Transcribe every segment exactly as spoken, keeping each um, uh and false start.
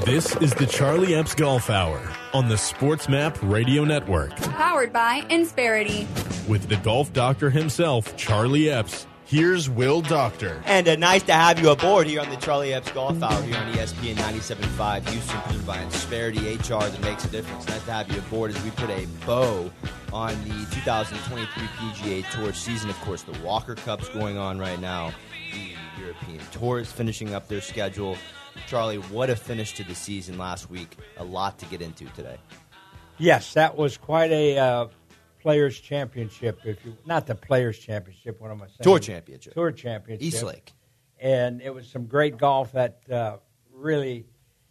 This is the Charlie Epps Golf Hour on the SportsMap Radio Network. Powered by Insperity. With the golf doctor himself, Charlie Epps. Here's Will Doctor. And uh, nice to have you aboard here on the Charlie Epps Golf Hour here on E S P N ninety-seven point five Houston, presented by Insperity H R that makes a difference. Nice to have you aboard as we put a bow on the two thousand twenty-three P G A Tour season. Of course, the Walker Cup's going on right now. The European Tour is finishing up their schedule. Charlie, what a finish to the season last week. A lot to get into today. Yes, that was quite a uh, Players' Championship. If you Not the Players' Championship, what am I saying? Tour Championship. Tour Championship. Eastlake. And it was some great golf that uh, really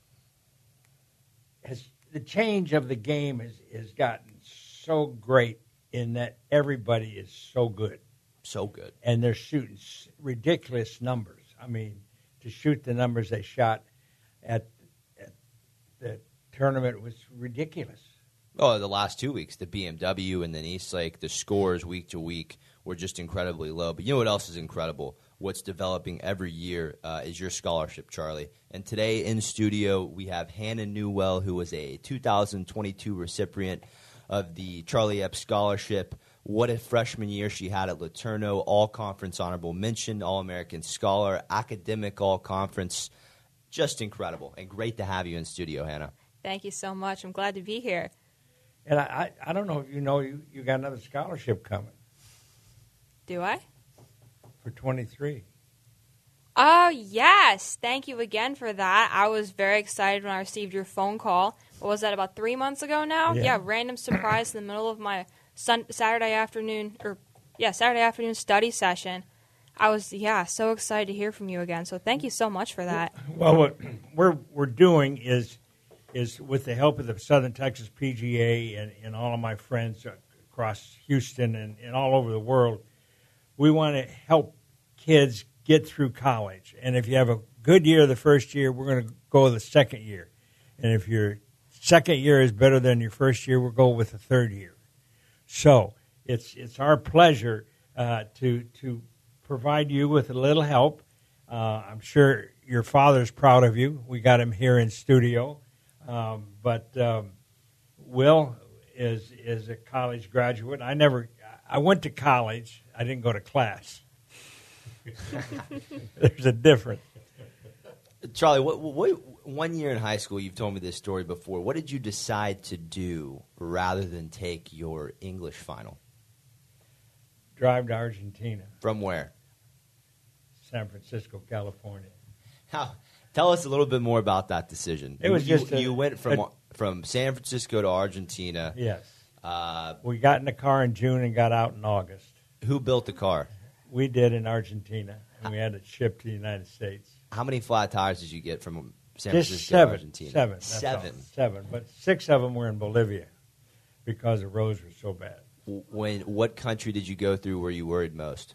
has – the change of the game has, has gotten so great in that everybody is so good. So good. And they're shooting ridiculous numbers. I mean – to shoot the numbers they shot at, at the tournament was ridiculous. Oh, the last two weeks, the B M W and then Eastlake, the scores week to week were just incredibly low. But you know what else is incredible? What's developing every year uh, is your scholarship, Charlie. And today in studio, we have Hannah Newell, who was a two thousand twenty-two recipient of the Charlie Epps Scholarship. What a freshman year she had at LeTourneau, all-conference honorable mention, all-American scholar, academic all-conference. Just incredible, and great to have you in studio, Hannah. Thank you so much. I'm glad to be here. And I, I, I don't know if you know, you, you got another scholarship coming. Do I? For twenty-three. Oh, yes. Thank you again for that. I was very excited when I received your phone call. What was that, about three months ago now? Yeah, yeah random surprise in the middle of my Sun- Saturday afternoon, or yeah, Saturday afternoon study session. I was, yeah, so excited to hear from you again. So thank you so much for that. Well, what we're we're doing is is with the help of the Southern Texas P G A and, and all of my friends across Houston and, and all over the world, we want to help kids get through college. And if you have a good year the first year, we're going to go the second year. And if your second year is better than your first year, we'll go with the third year. So it's it's our pleasure uh, to to provide you with a little help. Uh, I'm sure your father's proud of you. We got him here in studio, um, but um, Will is is a college graduate. I never I went to college. I didn't go to class. There's a difference. Charlie, what, what, one year in high school, you've told me this story before. What did you decide to do rather than take your English final? Drive to Argentina. From where? San Francisco, California. How? Tell us a little bit more about that decision. It was you, just you, a, you went from a, from San Francisco to Argentina. Yes. Uh, we got in the car in June and got out in August. Who built the car? We did in Argentina, and we had it shipped to the United States. How many flat tires did you get from San Just Francisco seven, to Argentina? Seven. Seven. All. Seven. But six of them were in Bolivia because the roads were so bad. When what country did you go through where you worried most?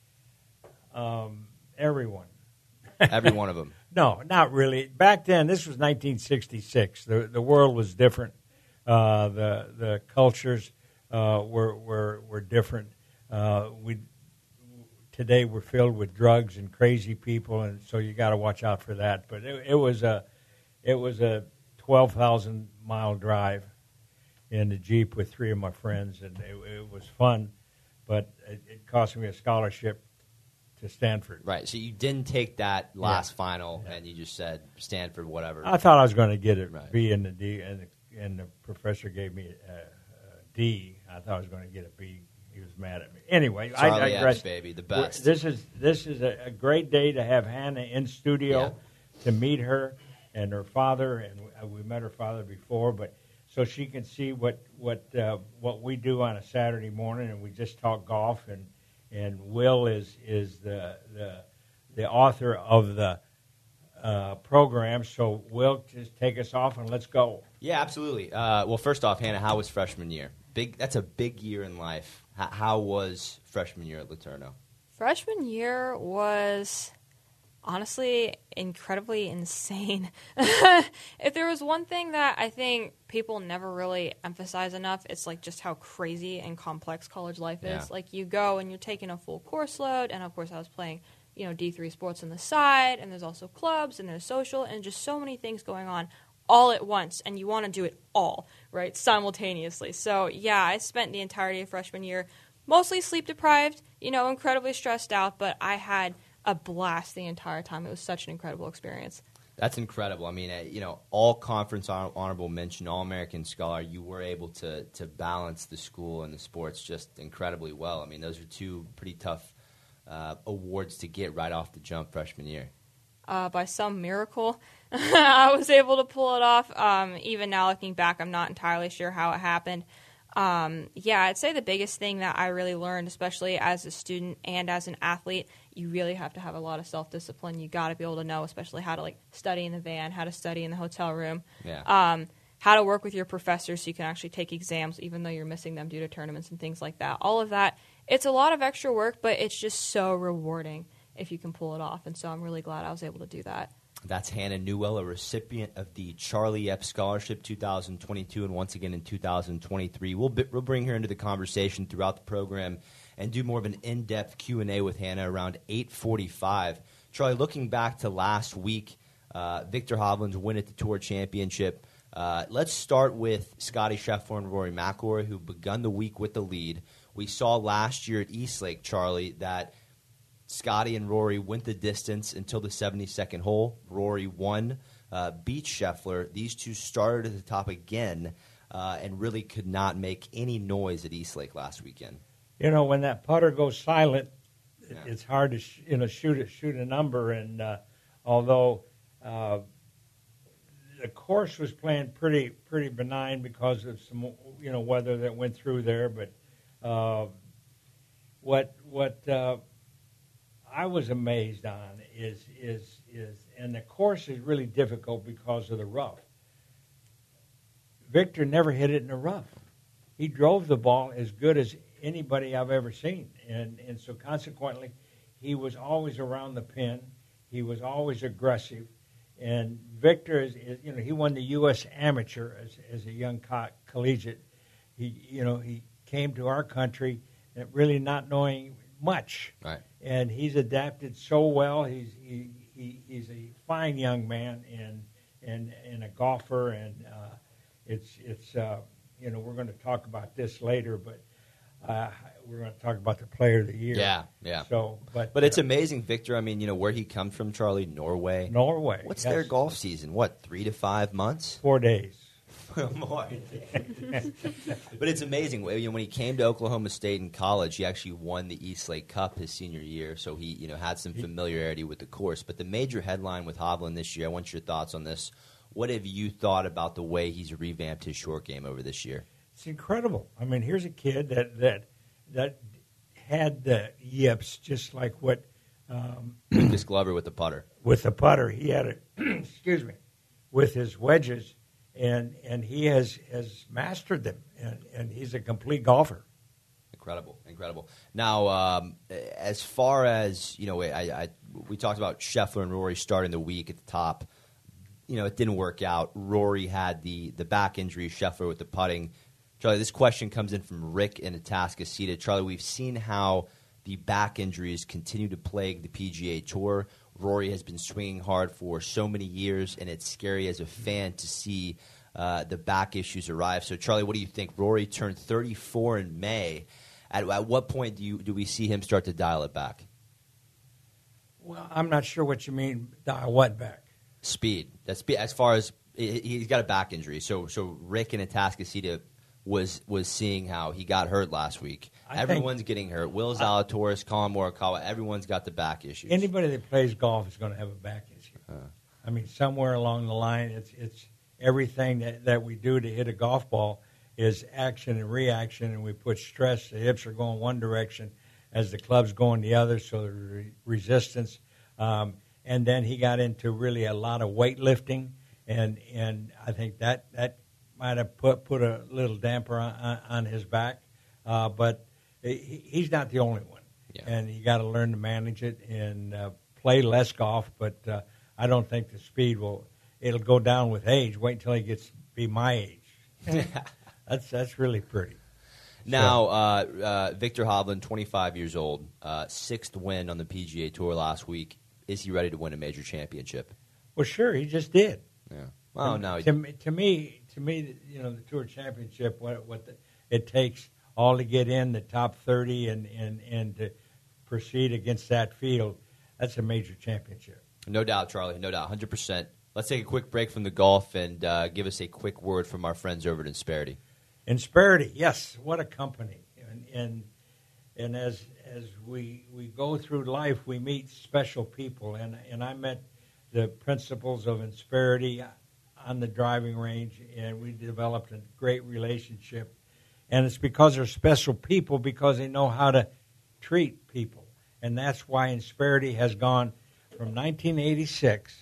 Um, everyone. Every one of them. No, not really. Back then, this was nineteen sixty-six. The the world was different. Uh, the the cultures uh, were were were different. Uh, we today we're filled with drugs and crazy people, and so you got to watch out for that. But it, it was a it was a twelve thousand mile drive in the Jeep with three of my friends, and it, it was fun. But it, it cost me a scholarship to Stanford. Right. So you didn't take that last yeah. final, yeah. and you just said Stanford, whatever. I thought I was going to get a right. B and a D, and the, and the professor gave me a, a D. I thought I was going to get a B. He was mad at me. Anyway, Charlie I digress. Epps, baby, the best. This is this is a, a great day to have Hannah in studio yeah. to meet her and her father, and we, we met her father before, but so she can see what what uh, what we do on a Saturday morning, and we just talk golf. And and Will is is the the the author of the uh, program. So Will, just take us off and let's go. Yeah, absolutely. Uh, well, first off, Hannah, how was freshman year? Big. That's a big year in life. How, how was freshman year at LeTourneau? Freshman year was honestly incredibly insane. If there was one thing that I think people never really emphasize enough, it's like just how crazy and complex college life is. Yeah. Like you go and you're taking a full course load, and of course I was playing, you know, D three sports on the side, and there's also clubs and there's social and just so many things going on all at once, and you want to do it all, right, simultaneously. So, yeah, I spent the entirety of freshman year mostly sleep-deprived, you know, incredibly stressed out, but I had a blast the entire time. It was such an incredible experience. That's incredible. I mean, uh, you know, all conference hon- honorable mention, all American scholar. You were able to to balance the school and the sports just incredibly well. I mean, those are two pretty tough uh, awards to get right off the jump freshman year. Uh, by some miracle, I was able to pull it off. Um, even now, looking back, I'm not entirely sure how it happened. Um, yeah, I'd say the biggest thing that I really learned, especially as a student and as an athlete, you really have to have a lot of self-discipline. You got to be able to know, especially how to like study in the van, how to study in the hotel room, Yeah. um, how to work with your professors so you can actually take exams even though you're missing them due to tournaments and things like that. All of that, it's a lot of extra work, but it's just so rewarding if you can pull it off. And so I'm really glad I was able to do that. That's Hannah Newell, a recipient of the Charlie Epps Scholarship two thousand twenty-two and once again in two thousand twenty-three. We'll, we'll bring her into the conversation throughout the program and do more of an in-depth Q and A with Hannah around eight forty-five. Charlie, looking back to last week, uh, Viktor Hovland's win at the Tour Championship. Uh, let's start with Scottie Scheffler and Rory McIlroy, who begun the week with the lead. We saw last year at Eastlake, Charlie, that Scottie and Rory went the distance until the seventy-second hole. Rory won, uh, beat Scheffler. These two started at the top again uh, and really could not make any noise at Eastlake last weekend. You know, when that putter goes silent, Yeah. it's hard to sh- you know shoot a, shoot a number. And uh, although uh, the course was playing pretty pretty benign because of some you know weather that went through there, but uh, what what uh, I was amazed on is is is and the course is really difficult because of the rough. Viktor never hit it in the rough. He drove the ball as good as anybody I've ever seen, and and so consequently, he was always around the pin. He was always aggressive, and Viktor is, is you know he won the U S Amateur as as a young co- collegiate. He you know he came to our country really not knowing much, Right. and he's adapted so well. He's he, he he's a fine young man and and and a golfer, and uh, it's it's uh, you know we're going to talk about this later, but. Uh, we're going to talk about the player of the year. Yeah, yeah. So, but But it's uh, amazing, Viktor. I mean, you know, where he comes from, Charlie, Norway. Norway. What's yes. their golf season? What, three to five months? Four days. More. But it's amazing. When he came to Oklahoma State in college, he actually won the Eastlake Cup his senior year, so he you know had some familiarity with the course. But the major headline with Hovland this year, I want your thoughts on this. What have you thought about the way he's revamped his short game over this year? It's incredible. I mean, here's a kid that that that had the yips just like what um, Lucas Glover with the putter. with the putter. He had it. excuse me, with his wedges, and and he has has mastered them, and, and he's a complete golfer. Incredible, incredible. Now, um, as far as you know, I, I we talked about Scheffler and Rory starting the week at the top. You know, it didn't work out. Rory had the the back injury. Scheffler with the putting. Charlie, this question comes in from Rick in Atascocita. Charlie, we've seen how the back injuries continue to plague the P G A Tour. Rory has been swinging hard for so many years, and it's scary as a fan to see uh, the back issues arrive. So, Charlie, what do you think? Rory turned thirty-four in May. At, at what point do you do we see him start to dial it back? Well, I'm not sure what you mean. Dial what back? Speed. That's spe- as far as he- he's got a back injury. So, so Rick in Atascocita was was seeing how he got hurt last week. I Everyone's think, getting hurt. Will Zalatoris, Colin Morikawa, everyone's got the back issues. Anybody that plays golf is going to have a back issue. Uh. I mean, somewhere along the line, it's it's everything that, that we do to hit a golf ball is action and reaction, and we put stress. The hips are going one direction as the club's going the other, so there's re- resistance. Um, and then he got into really a lot of weightlifting, and and I think that that might have put put a little damper on, on, on his back. Uh, but he, he's not the only one, Yeah. and you got to learn to manage it and uh, play less golf. But uh, I don't think the speed will. It'll go down with age. Wait until he gets to be my age. that's that's really pretty. Now, uh, uh, Viktor Hovland, twenty-five years old, uh, sixth win on the P G A Tour last week. Is he ready to win a major championship? Well, sure, he just did. Yeah. Well, to, no. to, me- to me, to me, you know, the Tour Championship, what what the, it takes all to get in the top thirty and, and, and to proceed against that field, that's a major championship. No doubt, Charlie. No doubt. one hundred percent. Let's take a quick break from the golf and uh, give us a quick word from our friends over at Insperity. Insperity, yes, what a company. And and, and as as we we go through life, we meet special people. And, and I met the principals of Insperity on the driving range, and we developed a great relationship. And it's because they're special people, because they know how to treat people. And that's why Insperity has gone from nineteen eighty-six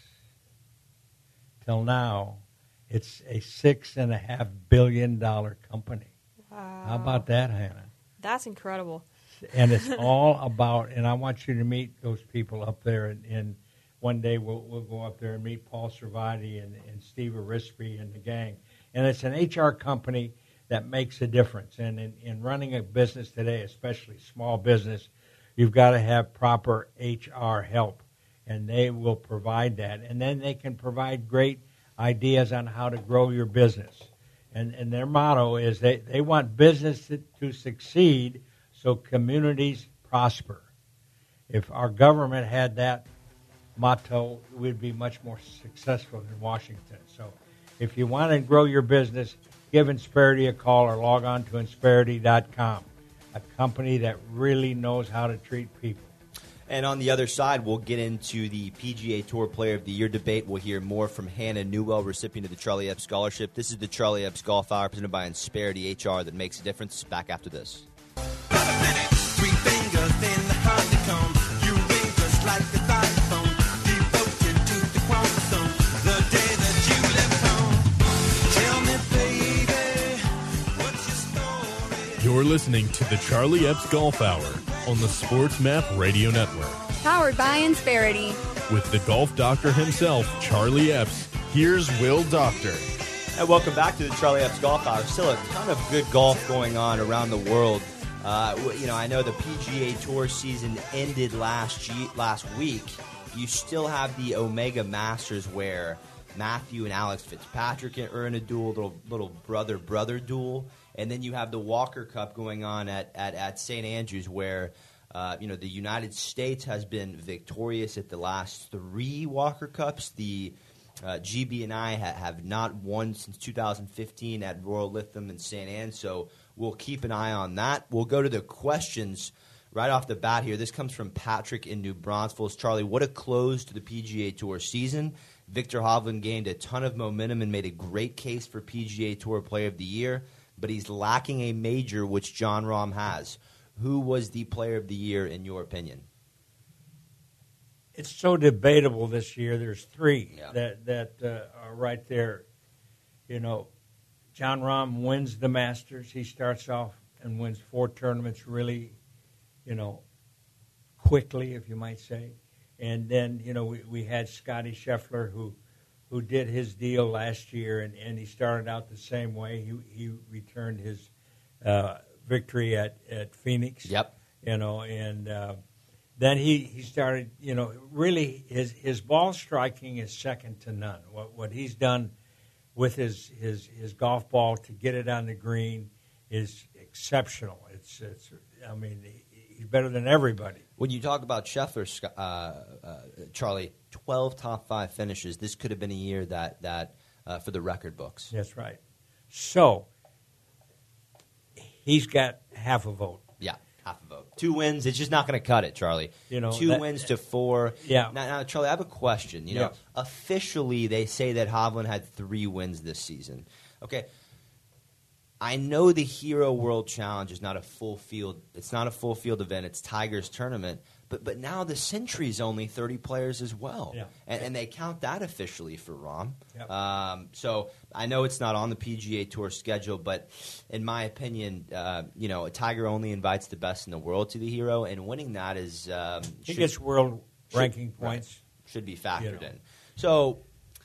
till now. It's a six and a half billion dollar company. Wow. How about that, Hannah? That's incredible. And it's all about, and I want you to meet those people up there. And, and one day we'll, we'll go up there and meet Paul Servati and, and Steve Arispe and the gang. And it's an H R company that makes a difference. And in, in running a business today, especially small business, you've got to have proper H R help. And they will provide that. And then they can provide great ideas on how to grow your business. And, and their motto is they, they want business to, to succeed so communities prosper. If our government had that motto, we'd be much more successful in Washington. So if you want to grow your business, give Insperity a call or log on to Insperity dot com, a company that really knows how to treat people. And on the other side, we'll get into the P G A Tour Player of the Year debate. We'll hear more from Hannah Newell, recipient of the Charlie Epps Scholarship. This is the Charlie Epps Golf Hour presented by Insperity H R that makes a difference. Back after this. Three fingers in the honeycomb. You ring just like the xylophone. Devoted to the chromosome. The day that you left home. Tell me, baby, what's your story? You're listening to the Charlie Epps Golf Hour on the Sports Map Radio Network. Powered by Insperity. With the golf doctor himself, Charlie Epps, here's Will Doctor. And welcome back to the Charlie Epps Golf Hour. Still a ton of good golf going on around the world. Uh, you know, I know the P G A Tour season ended last G- last week. You still have the Omega Masters where Matthew and Alex Fitzpatrick are in a duel, little little brother brother duel, and then you have the Walker Cup going on at at, at Saint Andrews where uh, you know the United States has been victorious at the last three Walker Cups. The Uh, G B and I ha- have not won since two thousand fifteen at Royal Lytham and Saint Anne, so we'll keep an eye on that. We'll go to the questions right off the bat here. This comes from Patrick in New Braunfels. Charlie, what a close to the P G A Tour season. Victor Hovland gained a ton of momentum and made a great case for P G A Tour Player of the Year, but he's lacking a major, which Jon Rahm has. Who was the Player of the Year in your opinion? It's so debatable this year. There's three Yeah. that that uh, are right there. You know, Jon Rahm wins the Masters. He starts off and wins four tournaments really, you know, quickly, if you might say. And then, you know, we, we had Scotty Scheffler who who did his deal last year, and, and he started out the same way. He he returned his uh, victory at, at Phoenix. Yep. You know, and uh, then he, he started, you know, really his his ball striking is second to none. What what he's done with his, his, his golf ball to get it on the green is exceptional. It's it's I mean, he's better than everybody. When you talk about Scheffler, uh, uh, Charlie, twelve top five finishes. This could have been a year that that uh, for the record books. That's right. So he's got half a vote. Yeah, half a vote. Two wins. It's just not going to cut it, Charlie. You know, two that- wins to four. Yeah. Now, now, Charlie, I have a question. You know, Yes. officially they say that Hovland had three wins this season. Okay. I know the Hero World Challenge is not a full field. It's not a full field event. It's Tiger's tournament. But but now the Century's only thirty players as well, Yeah. and, and they count that officially for Rahm. Yep. Um, so I know it's not on the P G A Tour schedule, but in my opinion, uh, you know, Tiger only invites the best in the world to the Hero, and winning that is um, He should, gets world should- ranking right, points. should be factored You know. in. So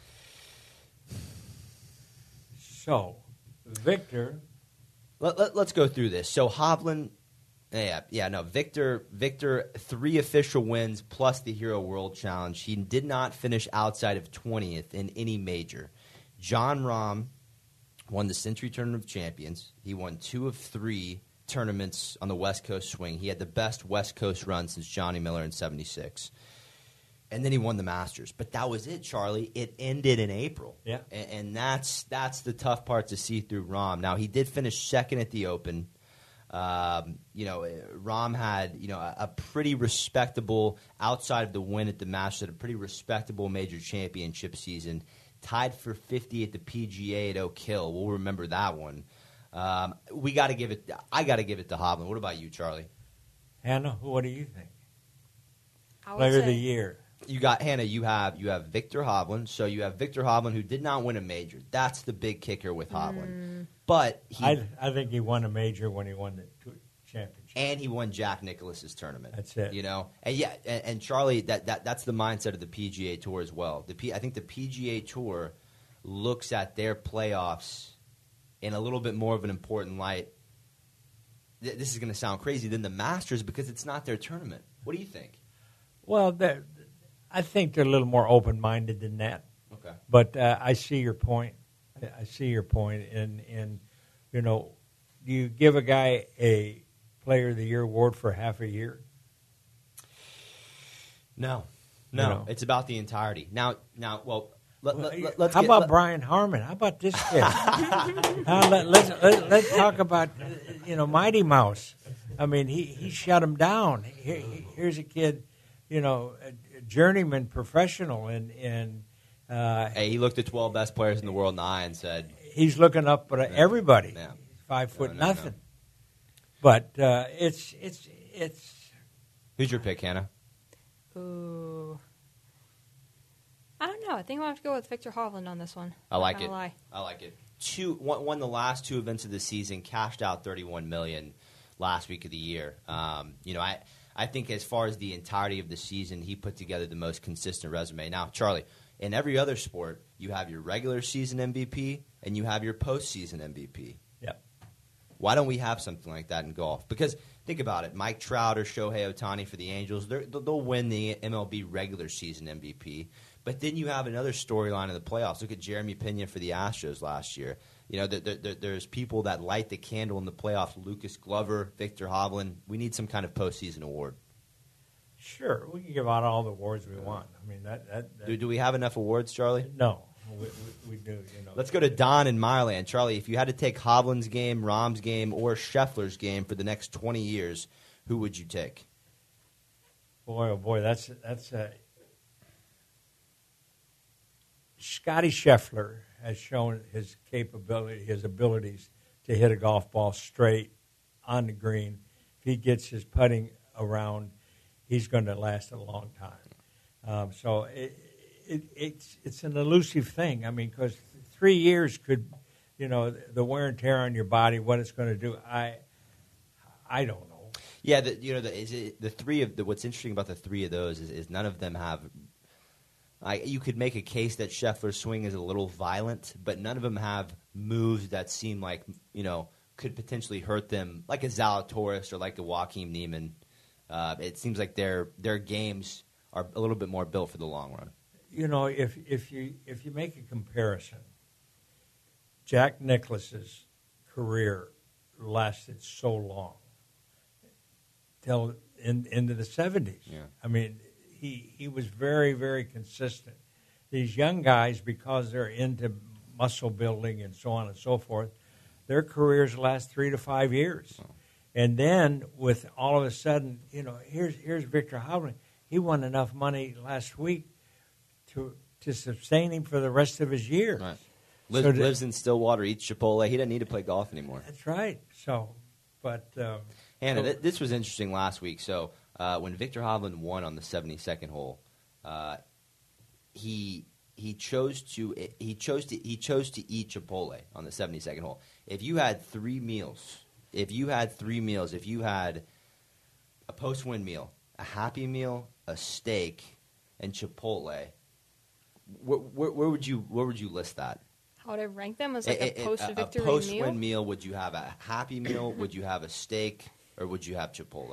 So Victor, Let, let, let's go through this. So Hovland, yeah, yeah, no, Victor, Victor, three official wins plus the Hero World Challenge. He did not finish outside of twentieth in any major. John Rahm won the Century Tournament of Champions. He won two of three tournaments on the West Coast swing. He had the best West Coast run since Johnny Miller in seventy-six. And then he won the Masters. But that was it, Charlie. It ended in April. Yeah. And, and that's that's the tough part to see through Rahm. Now, he did finish second at the Open. Um, you know, Rahm had, you know, a, a pretty respectable, outside of the win at the Masters, had a pretty respectable major championship season. Tied for fifty at the P G A at Oak Hill. We'll remember that one. Um, we got to give it. I got to give it to Hovland. What about you, Charlie? Hannah, what do you think? I would Player of say- the year. You got Hannah. You have you have Victor Hovland. So you have Victor Hovland, who did not win a major. That's the big kicker with Hovland. But he I, I think he won a major when he won the two championship. and he won Jack Nicklaus's tournament. That's it. You know, and yeah, and, and Charlie, that, that that's the mindset of the P G A Tour as well. The P, I think the P G A Tour looks at their playoffs in a little bit more of an important light. Th- This is going to sound crazy than the Masters because it's not their tournament. What do you think? Well, they're- I think they're a little more open-minded than that. Okay. But uh, I see your point. I- I see your point. And, and, you know, do you give a guy a Player of the Year award for half a year? No, no, You know. it's about the entirety. Now, now, well, let, let, let, let's How get, about let- Brian Harmon? How about this kid? uh, let, let's, let, let's talk about, uh, you know, Mighty Mouse. I mean, he, he shut him down. Here, here's a kid, you know, a journeyman professional, and, and uh, Hey, he looked at twelve best players in the world in the eye and said, he's looking up at everybody. Yeah. Five foot No, no, nothing. But uh, it's it's it's "Who's your pick, Hannah?" Ooh. I don't know. I think I'm going to have to go with Victor Hovland on this one. I Not like gonna it. lie. I like it. Two won, won the last two events of the season, cashed out thirty-one million dollars last week of the year. Um, you know, I I think as far as the entirety of the season, he put together the most consistent resume. Now, Charlie, in every other sport, you have your regular season M V P and you have your postseason M V P. Yep. Why don't we have something like that in golf? Because think about it, Mike Trout or Shohei Ohtani for the Angels, they're- they'll win the M L B regular season M V P. But then you have another storyline in the playoffs. Look at Jeremy Pena for the Astros last year. You know, there, there, there's people that light the candle in the playoffs. Lucas Glover, Victor Hovland. We need some kind of postseason award. sure we can give out all the awards we want. I mean that that, that Do, do we have enough awards, Charlie? no, we, we, we do. You know, Let's go to Don in Mireland. Charlie, if you had to take Hovland's game, Rahm's game, or Scheffler's game for the next twenty years, who would you take? boy, oh boy, that's that's a. Scotty Scheffler has shown his capability, his abilities to hit a golf ball straight on the green. If he gets his putting around, he's going to last a long time. Um, so it, it, it's it's an elusive thing. I mean, because three years could, you know, the wear and tear on your body, what it's going to do. I I don't know. Yeah, the, you know, the, is it, the three of the, what's interesting about the three of those is, is none of them have. I, you could make a case that Scheffler's swing is a little violent, but none of them have moves that seem like, you know, could potentially hurt them, like a Zalatoris or like a Joaquin Neiman. Uh, it seems like their their games are a little bit more built for the long run. You know, if if you if you make a comparison, Jack Nicklaus's career lasted so long till in, into the seventies. Yeah. I mean, he he was very very consistent. These young guys, because they're into muscle building and so on and so forth, their careers last three to five years. And then with all of a sudden, you know, here's here's Victor Hovland. He won enough money last week to to sustain him for the rest of his year. Right. Lives, So to- lives in Stillwater, eats Chipotle. He doesn't need to play golf anymore. That's right. So, but um, Hannah, so- th- this was interesting last week. So uh, when Victor Hovland won on the seventy-second hole, uh, he he chose to he chose to he chose to eat Chipotle on the seventy-second hole. If you had three meals, if you had three meals, if you had a post-win meal, a happy meal, a steak, and Chipotle, where, where, where would you where would you list that? How would I rank them as like A- a a- post-victory a post-win meal? meal. Would you have a happy meal? Would you have a steak, or would you have Chipotle?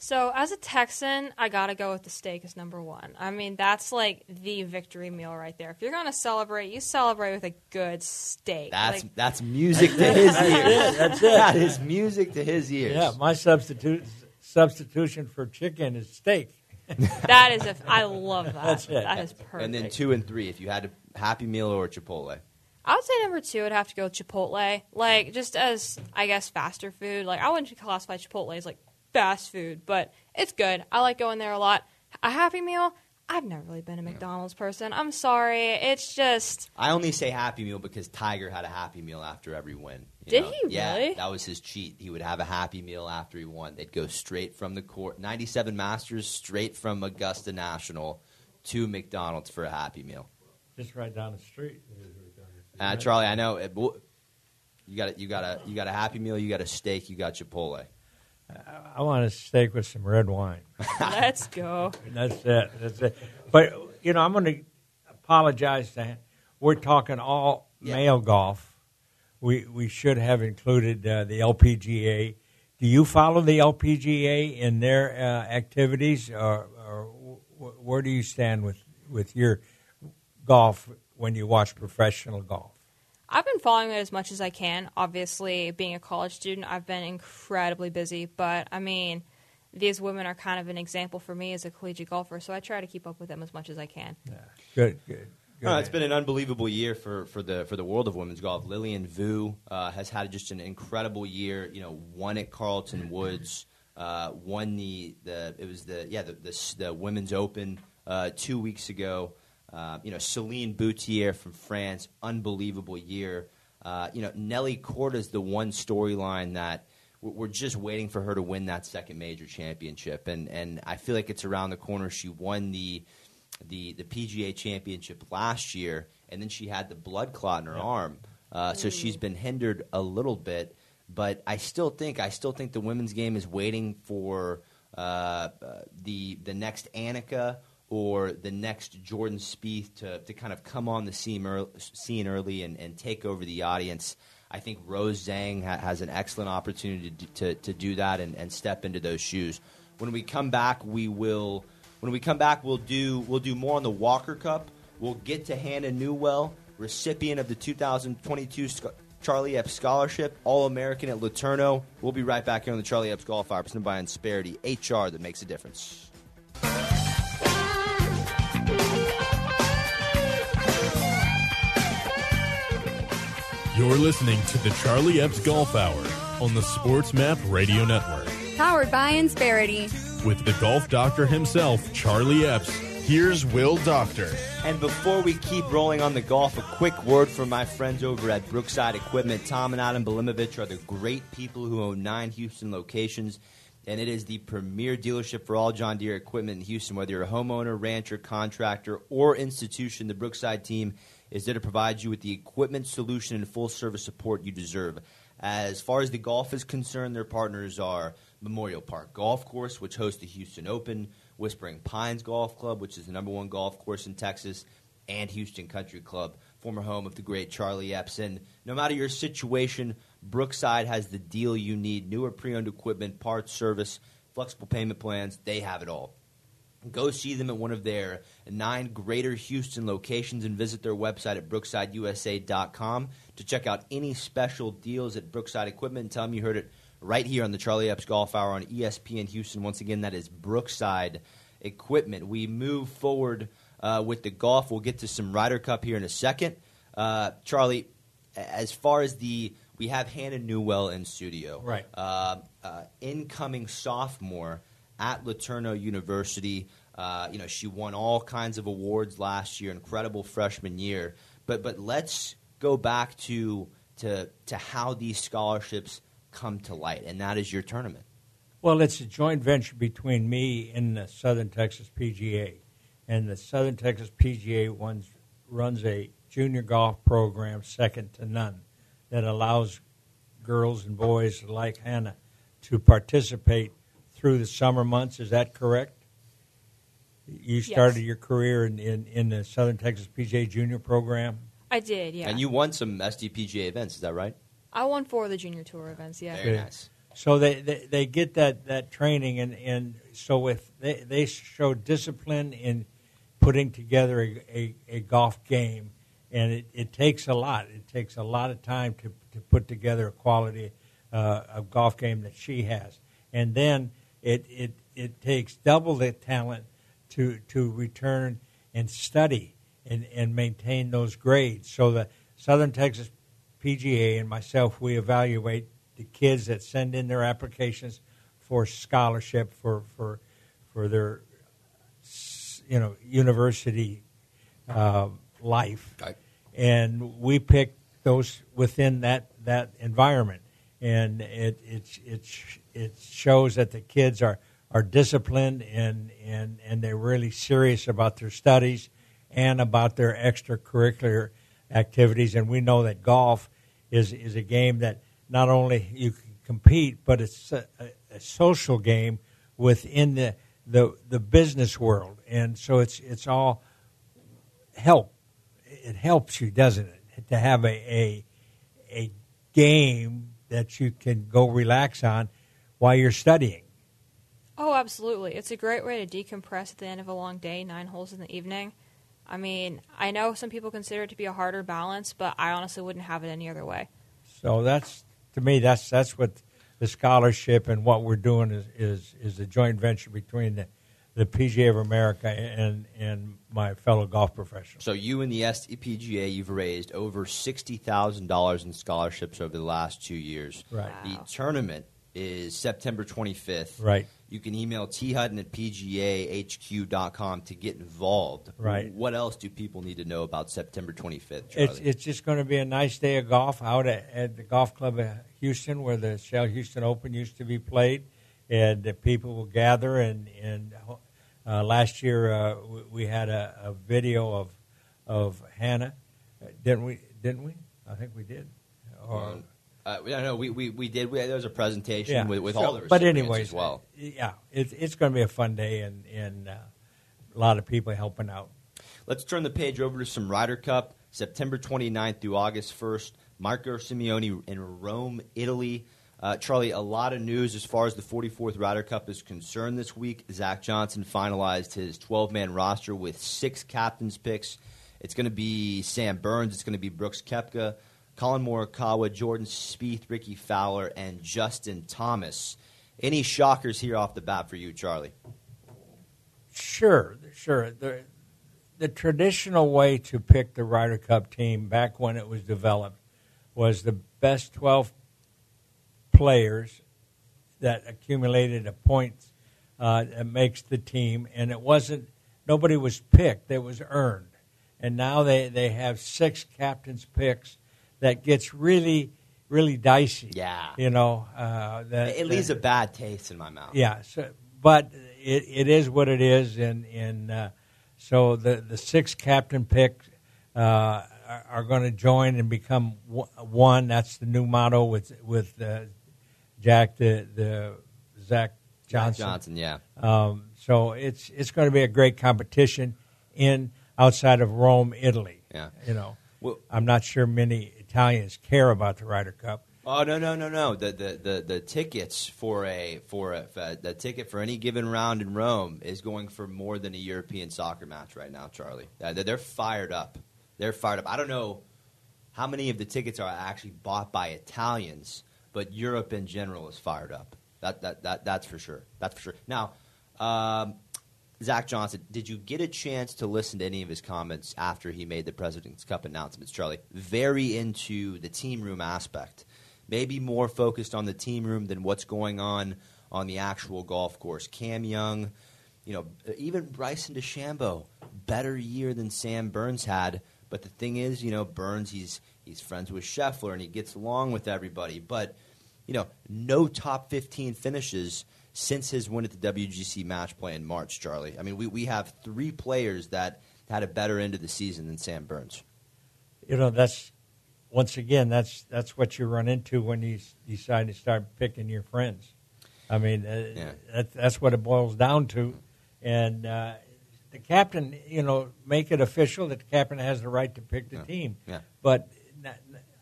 So as a Texan, I gotta go with the steak as number one. I mean, that's like the victory meal right there. If you're gonna celebrate, you celebrate with a good steak. That's Like, that's music to his ears. That's it. That is music to his ears. Yeah, my substitute substitution for chicken is steak. that is a. I love that. That's it. That is perfect. And then two and three, if you had a Happy Meal or Chipotle. I would say number two would have to go with Chipotle. Like, just as, I guess, faster food. Like, I wouldn't classify Chipotle as, like, fast food, but it's good. I like going there a lot. A Happy Meal, I've never really been a McDonald's person. I'm sorry. It's just... I only say Happy Meal because Tiger had a Happy Meal after every win. you Did know? he Yeah, really? that was his cheat. He would have a Happy Meal after he won. They'd go straight from the court. ninety-seven Masters, straight from Augusta National to McDonald's for a Happy Meal. Just right down the street. Uh, Charlie, I know it, you got a, you got a you got a Happy Meal, you got a steak, you got Chipotle. I want a steak with some red wine. Let's go. That's it. That's it. But you know, I'm going to apologize to him. We're talking all Yeah. male golf. We we should have included uh, the L P G A. Do you follow the L P G A in their uh, activities, or, or w- where do you stand with with your golf when you watch professional golf? I've been following it as much as I can. Obviously, being a college student, I've been incredibly busy. But, I mean, these women are kind of an example for me as a collegiate golfer, so I try to keep up with them as much as I can. Yeah. Good, good. good. Uh, it's been an unbelievable year for, for the for the world of women's golf. Lillian Vu uh, has had just an incredible year. You know, won at Carlton Woods, uh, won the, the it was the yeah the the, the Women's Open uh, two weeks ago. Uh, you know, Céline Boutier from France, unbelievable year. Uh, you know, Nelly Korda's the one storyline that we're, we're just waiting for her to win that second major championship, and and I feel like it's around the corner. She won the the the P G A championship last year, and then she had the blood clot in her arm, uh, so she's been hindered a little bit. But I still think I still think the women's game is waiting for uh, uh, the the next Annika or the next Jordan Spieth to, to kind of come on the scene early, scene early and, and take over the audience. I think Rose Zhang ha- has an excellent opportunity to, to, to do that and, and step into those shoes. When we come back, we will. When we come back, we'll do we'll do more on the Walker Cup. We'll get to Hannah Newell, recipient of the two thousand twenty-two Sc- Charlie Epps Scholarship, All-American at Letourneau. We'll be right back here on the Charlie Epps Golf Hour, presented by Insperity, H R that makes a difference. You're listening to the Charlie Epps Golf Hour on the Sports Map Radio Network. Powered by Insperity. With the golf doctor himself, Charlie Epps, here's Will Doctor. And before we keep rolling on the golf, a quick word from my friends over at Brookside Equipment. Tom and Adam Belimovich are the great people who own nine Houston locations, and it is the premier dealership for all John Deere equipment in Houston. Whether you're a homeowner, rancher, contractor, or institution, the Brookside team is there to provide you with the equipment solution and full-service support you deserve. As far as the golf is concerned, their partners are Memorial Park Golf Course, which hosts the Houston Open, Whispering Pines Golf Club, which is the number one golf course in Texas, and Houston Country Club, former home of the great Charlie Epps. And no matter your situation, Brookside has the deal you need. Newer pre-owned equipment, parts, service, flexible payment plans, they have it all. Go see them at one of their nine greater Houston locations and visit their website at brookside u s a dot com to check out any special deals at Brookside Equipment. And tell them you heard it right here on the Charlie Epps Golf Hour on E S P N Houston. Once again, that is Brookside Equipment. We move forward uh, with the golf. We'll get to some Ryder Cup here in a second. Uh, Charlie, as far as the – we have Hannah Newell in studio. Right. Uh, uh, incoming sophomore at Letourneau University. Uh, you know, she won all kinds of awards last year, incredible freshman year. But but let's go back to to to how these scholarships come to light, and that is your tournament. Well, it's a joint venture between me and the Southern Texas P G A. And the Southern Texas P G A runs, runs a junior golf program second to none that allows girls and boys like Hannah to participate through the summer months. Is that correct? You started Yes. your career in, in, in the Southern Texas P G A junior program? I did, yeah. And you won some S D P G A events, is that right? I won four of the junior tour events, yeah. Very nice. So they, they, they get that, that training, and, and so if they, they show discipline in putting together a, a, a golf game, and it, it takes a lot. It takes a lot of time to, to put together a quality uh, of golf game that she has. And then it, it, it takes double the talent to, to return and study and, and maintain those grades. So the Southern Texas P G A and myself, we evaluate the kids that send in their applications for scholarship for for for their you know university uh, life, Okay. and we pick those within that, that environment, and it it it it shows that the kids are, are disciplined and, and and they're really serious about their studies and about their extracurricular activities, and we know that golf is is a game that not only you can compete, but it's a, a, a social game within the, the the business world, and so it's it's all help. It helps you, doesn't it, to have a a, a game that you can go relax on while you're studying. Oh, absolutely. It's a great way to decompress at the end of a long day, nine holes in the evening. I mean, I know some people consider it to be a harder balance, but I honestly wouldn't have it any other way. So that's, to me, that's that's what the scholarship and what we're doing is is, is a joint venture between the, the P G A of America and and my fellow golf professionals. So you and the S T P G A, you've raised over sixty thousand dollars in scholarships over the last two years. Right. The Wow. tournament is September twenty-fifth. Right. You can email t hutton at p g a h q dot com to get involved. Right. What else do people need to know about September twenty-fifth, It's Charlie? it's just going to be a nice day of golf out at, at the golf club of Houston, where the Shell Houston Open used to be played, and the people will gather. And and uh, last year uh, we, we had a, a video of of Hannah, uh, didn't we? Didn't we? I think we did. Or, Um, uh, no, no, we, we, we did. We, there was a presentation yeah. with, with So- all the but recipients anyways, as well. uh, yeah, it's it's going to be a fun day, and and uh, a lot of people helping out. Let's turn the page over to some Ryder Cup, September twenty-ninth through August first. Marco Simeone in Rome, Italy. Uh, Charlie, a lot of news as far as the forty-fourth Ryder Cup is concerned this week. Zach Johnson finalized his twelve-man roster with six captains' picks. It's going to be Sam Burns. It's going to be Brooks Koepka, Colin Morikawa, Jordan Spieth, Ricky Fowler, and Justin Thomas. Any shockers here off the bat for you, Charlie? Sure, sure. The, the traditional way to pick the Ryder Cup team back when it was developed was the best twelve players that accumulated a point uh, that makes the team, and it wasn't, nobody was picked, it was earned. And now they, they have six captains' picks that gets really, really dicey. Yeah. You know. Uh, that, It leaves that, a bad taste in my mouth. Yeah, so, but it, it is what it is, and, and uh, so the, the six captain picks uh, are, are going to join and become one. That's the new motto with with uh, Jack the the Zach Johnson. Johnson, yeah. Um, so it's it's going to be a great competition in outside of Rome, Italy. Yeah. You know, Well, I'm not sure many Italians care about the Ryder Cup. Oh no no no no! The the, the, the tickets for a for a for the ticket for any given round in Rome is going for more than a European soccer match right now, Charlie. Uh, they're, they're fired up. They're fired up. I don't know how many of the tickets are actually bought by Italians, but Europe in general is fired up. That that, that that's for sure. That's for sure. Now, um, Zach Johnson, did you get a chance to listen to any of his comments after he made the President's Cup announcements, Charlie? Very into the team room aspect. Maybe more focused on the team room than what's going on on the actual golf course. Cam Young, you know, even Bryson DeChambeau, better year than Sam Burns had. But the thing is, you know, Burns, he's he's friends with Scheffler and he gets along with everybody. But, you know, no top fifteen finishes since his win at the W G C match play in March, Charlie. I mean, we, we have three players that had a better end of the season than Sam Burns. You know, that's once again, that's that's what you run into when you s- decide to start picking your friends. I mean, uh, Yeah. that, that's what it boils down to. And uh, the captain, you know, make it official that the captain has the right to pick the Yeah. team. Yeah. But n- n-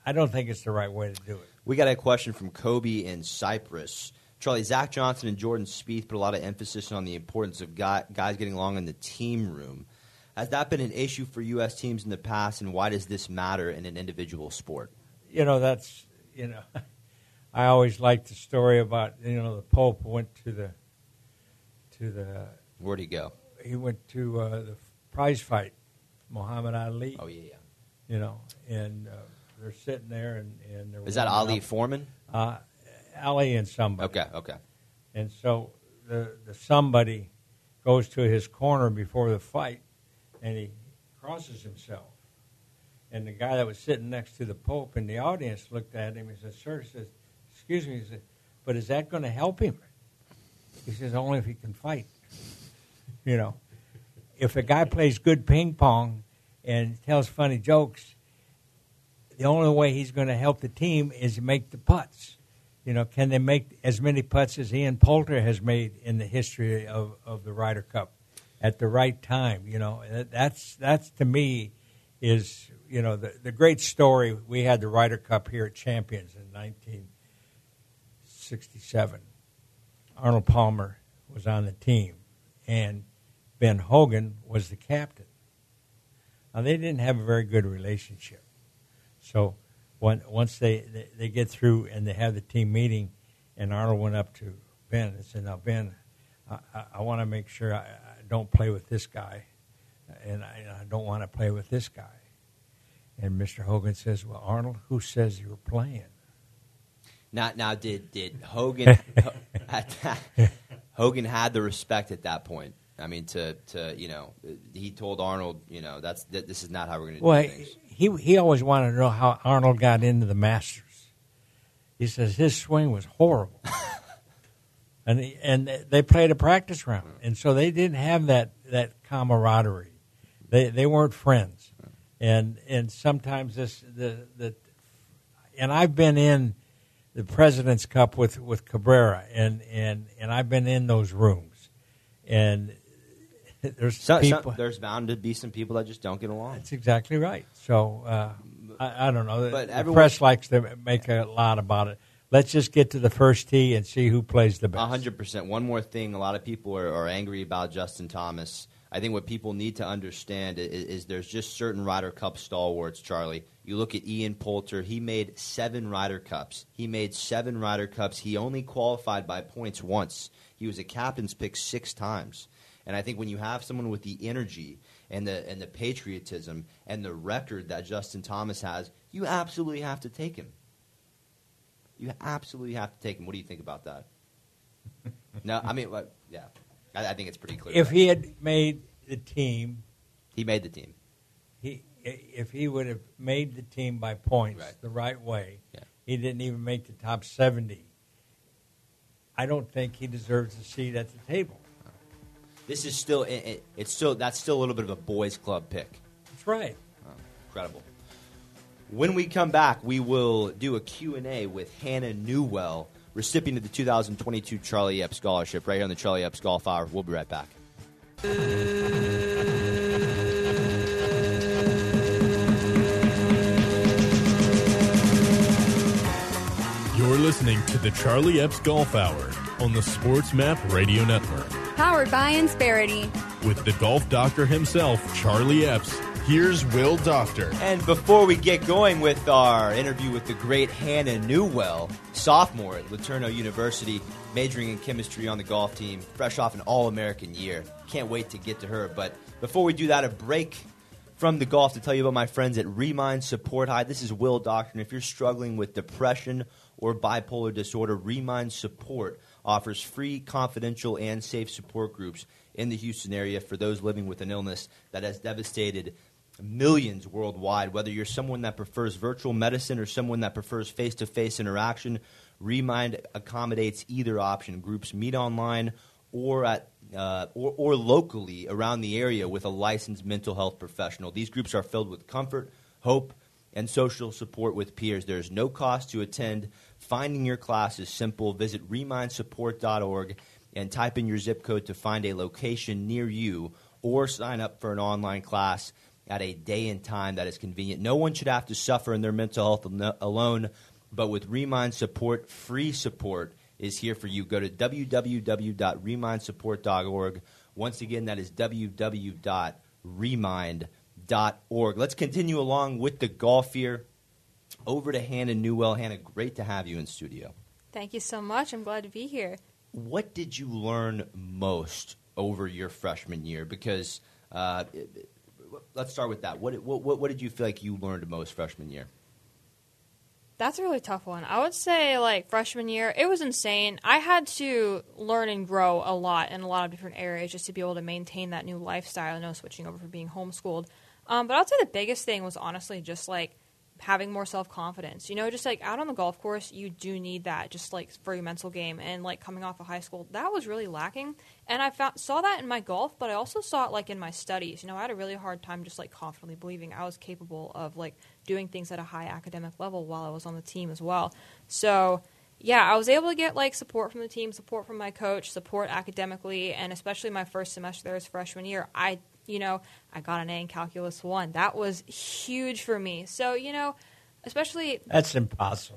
I don't think it's the right way to do it. We got a question from Kobe in Cyprus. Charlie, Zach Johnson and Jordan Spieth put a lot of emphasis on the importance of guy, guys getting along in the team room. Has that been an issue for U S teams in the past, and why does this matter in an individual sport? You know, that's, you know, I always liked the story about, you know, the Pope went to the, to the, Where'd he go? he went to uh, the prize fight, Muhammad Ali. Oh, yeah, yeah. You know, and uh, they're sitting there, and, and they're Is that warming Ali up. Foreman? Uh, Ali and somebody. Okay, okay. And so the, the somebody goes to his corner before the fight, and he crosses himself. And the guy that was sitting next to the Pope in the audience looked at him and said, "Sir," he says, "excuse me," he said, "but is that going to help him?" He says, "Only if he can fight." You know, if a guy plays good ping pong and tells funny jokes, the only way he's going to help the team is to make the putts. You know, can they make as many putts as Ian Poulter has made in the history of, of the Ryder Cup at the right time? You know, that's that's to me is, you know, the, the great story. We had the Ryder Cup here at Champions in nineteen sixty-seven. Arnold Palmer was on the team, and Ben Hogan was the captain. Now, they didn't have a very good relationship. So when, once they, they, they get through and they have the team meeting, and Arnold went up to Ben and said, "Now, Ben, I, I, I want to make sure I, I don't play with this guy, and I, I don't want to play with this guy." And Mister Hogan says, "Well, Arnold, who says you were playing?" Now, now, did did Hogan at that, Hogan had the respect at that point? I mean, to, to you know, he told Arnold, you know, that's that, this is not how we're going to do Well, things. he he always wanted to know how Arnold got into the Masters. He says his swing was horrible, and he, and they played a practice round, and so they didn't have that, that camaraderie. They they weren't friends, and and sometimes this the the, and I've been in the President's Cup with, with Cabrera, and, and, and I've been in those rooms, and there's So, people. so, there's bound to be some people that just don't get along. That's exactly right. So uh, I, I don't know. But the everyone- press likes to make a lot about it. Let's just get to the first tee and see who plays the best. A hundred percent. One more thing: a lot of people are, are angry about Justin Thomas. I think what people need to understand is, is there's just certain Ryder Cup stalwarts, Charlie. You look at Ian Poulter. He made seven Ryder Cups. He made seven Ryder Cups. He only qualified by points once. He was a captain's pick six times. And I think when you have someone with the energy and the and the patriotism and the record that Justin Thomas has, you absolutely have to take him. You absolutely have to take him. What do you think about that? No, I mean, like, yeah, I, I think it's pretty clear. If he had made the team, He made the team. he if he would have made the team by points Right. the right way, Yeah. he didn't even make the top seventy. I don't think he deserves a seat at the table. This is still it, it, it's still that's still a little bit of a boys' club pick. That's right. Oh, incredible. When we come back, we will do a Q and A with Hannah Newell, recipient of the two thousand twenty-two Charlie Epps Scholarship, right here on the Charlie Epps Golf Hour. We'll be right back. You're listening to the Charlie Epps Golf Hour on the Sports Map Radio Network. Powered by Insperity. With the golf doctor himself, Charlie Epps, here's Will Doctor. And before we get going with our interview with the great Hannah Newell, sophomore at Laterno University, majoring in chemistry on the golf team, fresh off an All-American year. Can't wait to get to her. But before we do that, a break from the golf to tell you about my friends at Remind Support. Hi, this is Will Doctor, and if you're struggling with depression or bipolar disorder, Remind Support offers free, confidential, and safe support groups in the Houston area for those living with an illness that has devastated millions worldwide. Whether you're someone that prefers virtual medicine or someone that prefers face-to-face interaction, Remind accommodates either option. Groups meet online or at uh, or, or locally around the area with a licensed mental health professional. These groups are filled with comfort, hope, and social support with peers. There's no cost to attend. Finding your class is simple. Visit remind support dot org and type in your zip code to find a location near you, or sign up for an online class at a day and time that is convenient. No one should have to suffer in their mental health al- alone, but with Remind Support, free support is here for you. Go to w w w dot remind support dot org. Once again, that is w w w dot remind dot org. Let's continue along with the golf here. Over to Hannah Newell. Hannah, great to have you in studio. Thank you so much. I'm glad to be here. What did you learn most over your freshman year? Because uh, it, it, let's start with that. What, what what did you feel like you learned most freshman year? That's a really tough one. I would say, like, freshman year, it was insane. I had to learn and grow a lot in a lot of different areas just to be able to maintain that new lifestyle, you know, switching over from being homeschooled. Um, but I would say the biggest thing was honestly just, like, having more self-confidence. You know, just, like, out on the golf course, you do need that just, like, for your mental game. And, like, coming off of high school, that was really lacking. And I found, saw that in my golf, but I also saw it, like, in my studies. You know, I had a really hard time just, like, confidently believing I was capable of, like, doing things at a high academic level while I was on the team as well. So, yeah, I was able to get, like, support from the team, support from my coach, support academically, and especially my first semester there as freshman year, I You know, I got an A in Calculus one. That was huge for me. So, you know, especially... That's impossible.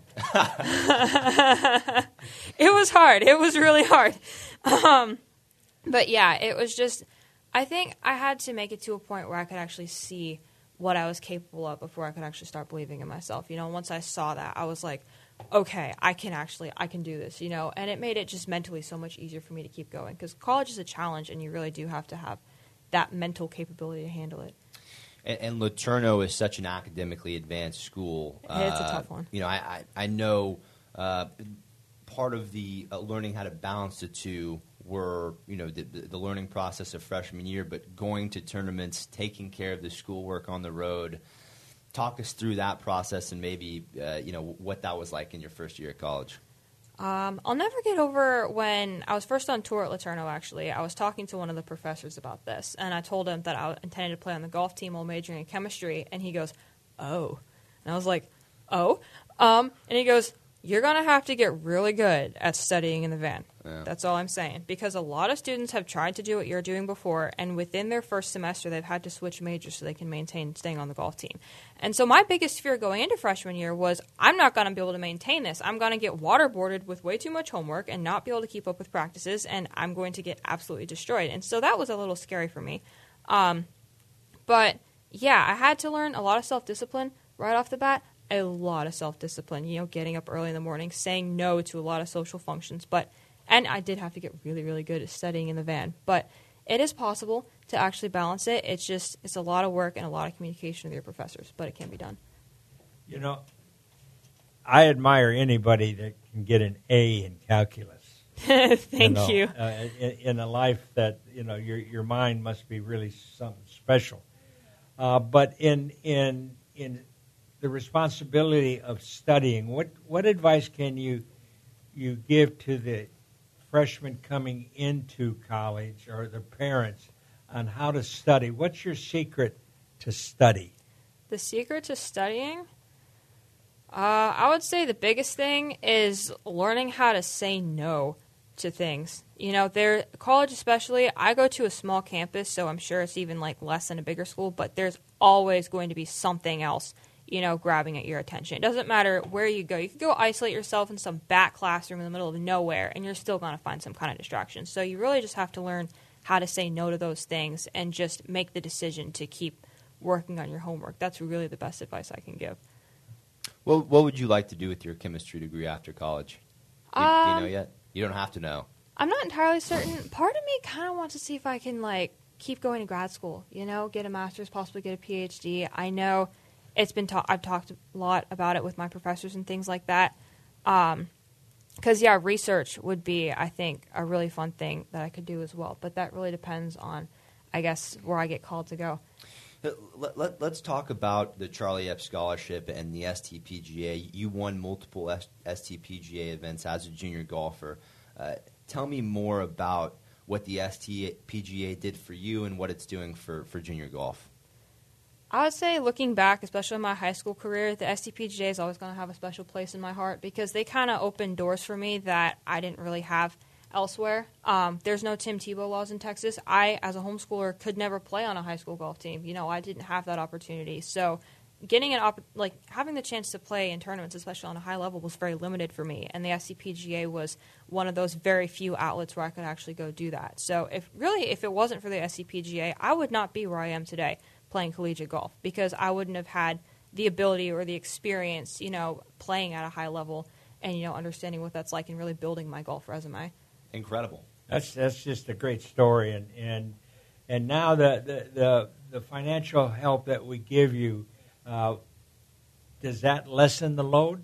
It was hard. It was really hard. Um, but, yeah, it was just... I think I had to make it to a point where I could actually see what I was capable of before I could actually start believing in myself. You know, once I saw that, I was like, okay, I can actually, I can do this, you know. And it made it just mentally so much easier for me to keep going. Because college is a challenge, and you really do have to have that mental capability to handle it. And, and LeTourneau is such an academically advanced school. It's a Uh, tough one. You know, I, I, I know uh, part of the uh, learning how to balance the two were, you know, the, the learning process of freshman year, but going to tournaments, taking care of the schoolwork on the road. Talk us through that process and maybe, uh, you know, what that was like in your first year at college. Um, I'll never get over when I was first on tour at LeTourneau, actually. I was talking to one of the professors about this, and I told him that I intended to play on the golf team while majoring in chemistry, and he goes, oh. And I was like, oh? Um, and he goes, you're going to have to get really good at studying in the van. Yeah. That's all I'm saying. Because a lot of students have tried to do what you're doing before, and within their first semester, they've had to switch majors so they can maintain staying on the golf team. And so my biggest fear going into freshman year was, I'm not going to be able to maintain this. I'm going to get waterboarded with way too much homework and not be able to keep up with practices, and I'm going to get absolutely destroyed. And so that was a little scary for me. Um, but, yeah, I had to learn a lot of self-discipline right off the bat. A lot of self-discipline, you know, getting up early in the morning, saying no to a lot of social functions. But and I did have to get really, really good at studying in the van. But it is possible to actually balance it. It's just, it's a lot of work and a lot of communication with your professors, but it can be done. You know, I admire anybody that can get an A in calculus. Thank you. know, you. Uh, in, in a life that, you know, your your mind must be really something special. Uh, but in in in the responsibility of studying, what what advice can you you give to the freshmen coming into college or the parents on how to study? What's your secret to study? The secret to studying? Uh, I would say the biggest thing is learning how to say no to things. You know, there college especially, I go to a small campus, so I'm sure it's even like less than a bigger school, but there's always going to be something else, you know, grabbing at your attention. It doesn't matter where you go. You could go isolate yourself in some back classroom in the middle of nowhere, and you're still going to find some kind of distraction. So you really just have to learn how to say no to those things and just make the decision to keep working on your homework. That's really the best advice I can give. Well, what would you like to do with your chemistry degree after college? Do, do you Um, know yet? You don't have to know. I'm not entirely certain. Part of me kind of wants to see if I can, like, keep going to grad school, you know, get a master's, possibly get a P H D. I know it's been ta- I've talked a lot about it with my professors and things like that. Um, because, yeah, research would be, I think, a really fun thing that I could do as well. But that really depends on, I guess, where I get called to go. Let, let, let's talk about the Charlie Epps Scholarship and the S T P G A. You won multiple S- STPGA events as a junior golfer. Uh, tell me more about what the S T P G A did for you and what it's doing for, for junior golf. I would say, looking back, especially in my high school career, the S T P G A is always going to have a special place in my heart because they kind of opened doors for me that I didn't really have elsewhere. Um, there's no Tim Tebow laws in Texas. I, as a homeschooler, could never play on a high school golf team. You know, I didn't have that opportunity. So getting an op- like having the chance to play in tournaments, especially on a high level, was very limited for me. And the S C P G A was one of those very few outlets where I could actually go do that. So if really, if it wasn't for the S C P G A, I would not be where I am today playing collegiate golf, because I wouldn't have had the ability or the experience, you know, playing at a high level and, you know, understanding what that's like and really building my golf resume. Incredible. That's that's just a great story, and and and now the the the, the financial help that we give you, uh, does that lessen the load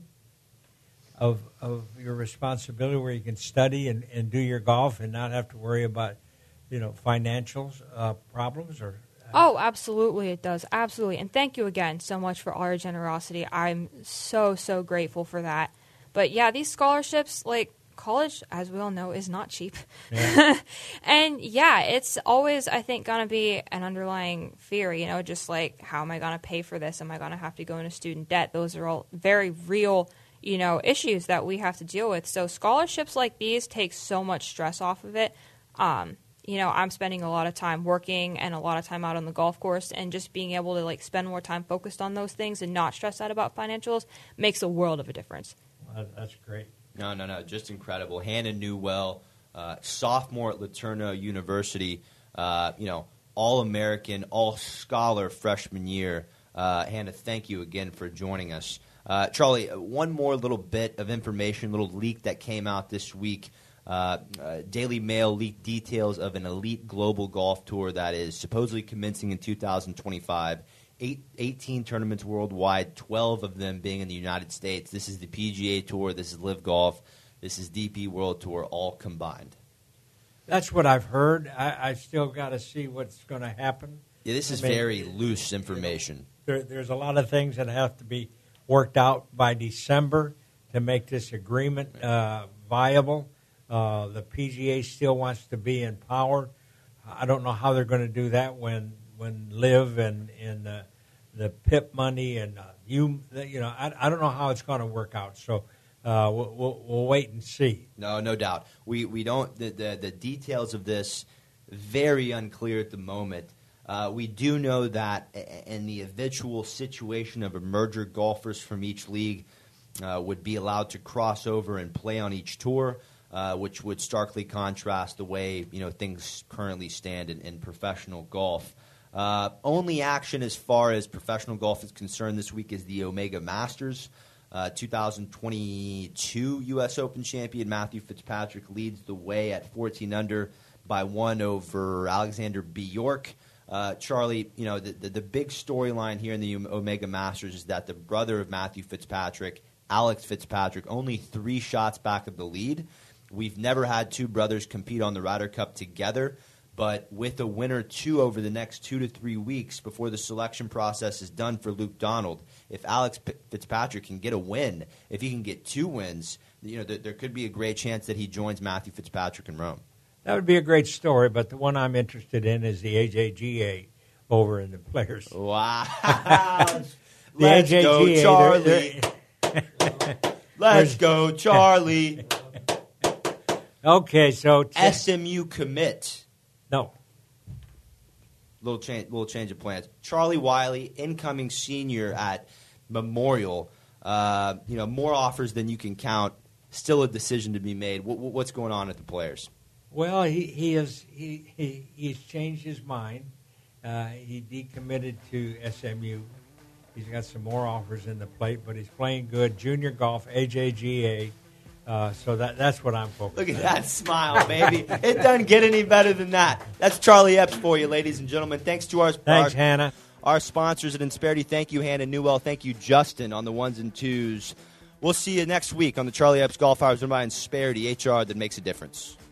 of of your responsibility, where you can study and, and do your golf and not have to worry about, you know, financials uh, problems? Or Oh, absolutely it does. Absolutely. And thank you again so much for all your generosity. I'm so, so grateful for that. But yeah, these scholarships, like, college, as we all know, is not cheap. Yeah. And yeah, it's always, I think, going to be an underlying fear, you know, just like, how am I going to pay for this? Am I going to have to go into student debt? Those are all very real, you know, issues that we have to deal with. So scholarships like these take so much stress off of it. Um, you know, I'm spending a lot of time working and a lot of time out on the golf course, and just being able to, like, spend more time focused on those things and not stress out about financials makes a world of a difference. Well, that's great. No, no, no, just incredible. Hannah Newell, uh, sophomore at LeTourneau University, uh, you know, all-American, all-scholar freshman year. Uh, Hannah, thank you again for joining us. Uh, Charlie, one more little bit of information, little leak that came out this week. Uh, uh, Daily Mail leaked details of an elite global golf tour that is supposedly commencing in two thousand twenty-five. Eight, eighteen tournaments worldwide, twelve of them being in the United States. This is the P G A Tour, this is Live Golf, this is D P World Tour, all combined. That's what I've heard. I, I still got to see what's going to happen. Yeah, this is I mean, very loose information. There, there's a lot of things that have to be worked out by December to make this agreement uh, viable. Uh, the P G A still wants to be in power. I don't know how they're going to do that when when Live and and uh, the P I P money and uh, you you know I, I don't know how it's going to work out. So uh, we'll, we'll, we'll wait and see. No, no doubt. We we don't the the, the details of this very unclear at the moment. Uh, we do know that in the eventual situation of a merger, golfers from each league uh, would be allowed to cross over and play on each tour. Uh, which would starkly contrast the way, you know, things currently stand in, in professional golf. Uh, only action as far as professional golf is concerned this week is the Omega Masters. Uh, two thousand twenty-two U S Open champion Matthew Fitzpatrick leads the way at fourteen under by one over Alexander Bjork. Uh, Charlie, you know, the, the, the big storyline here in the Omega Masters is that the brother of Matthew Fitzpatrick, Alex Fitzpatrick, only three shots back of the lead. We've never had two brothers compete on the Ryder Cup together, but with a winner two over the next two to three weeks before the selection process is done for Luke Donald, if Alex Fitzpatrick can get a win, if he can get two wins, you know, there, there could be a great chance that he joins Matthew Fitzpatrick in Rome. That would be a great story, but the one I'm interested in is the A J G A over in the Players. Wow. The Let's A J G A, go, Charlie. they're- they're- Let's go, Charlie. Okay, so t- S M U commit. no. Little change, little change of plans. Charlie Wiley, incoming senior at Memorial. Uh, you know, more offers than you can count. Still a decision to be made. What, what's going on at the Players? Well, he he is he, he he's changed his mind. Uh, he decommitted to S M U. He's got some more offers in the plate, but he's playing good. Junior golf, A J G A. Uh, so that that's what I'm focused on. Look at that smile, baby. It doesn't get any better than that. That's Charlie Epps for you, ladies and gentlemen. Thanks to our Thanks, our, Hannah. our sponsors at Insperity. Thank you, Hannah Newell. Thank you, Justin, on the ones and twos. We'll see you next week on the Charlie Epps Golf Hours, run by Insperity, H R that makes a difference.